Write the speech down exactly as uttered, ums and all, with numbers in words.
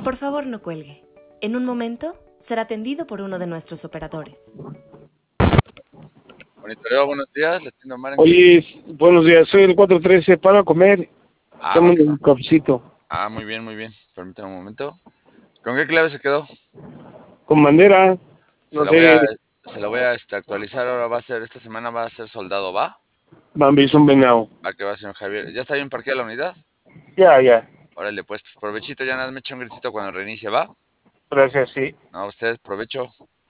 Por favor, no cuelgue. En un momento será atendido por uno de nuestros operadores. Monitoreo, buenos días, le atiendo Omar. Oye, buenos días, soy el cuatro trece para comer. Ah, va Dame que va. un cafecito. Ah, muy bien, muy bien. Permítame un momento. ¿Con qué clave se quedó? Con bandera, Se no la voy a, sé, se la voy a este, actualizar. Ahora va a ser, esta semana va a ser soldado, ¿va? Bambi, son venado. Va que va, señor Javier. ¿Ya está bien parqueada la unidad? Ya, ya. Órale, pues, provechito, ya nada, me echa un gritito cuando reinicie, ¿va? Gracias, sí. No, a usted, provecho.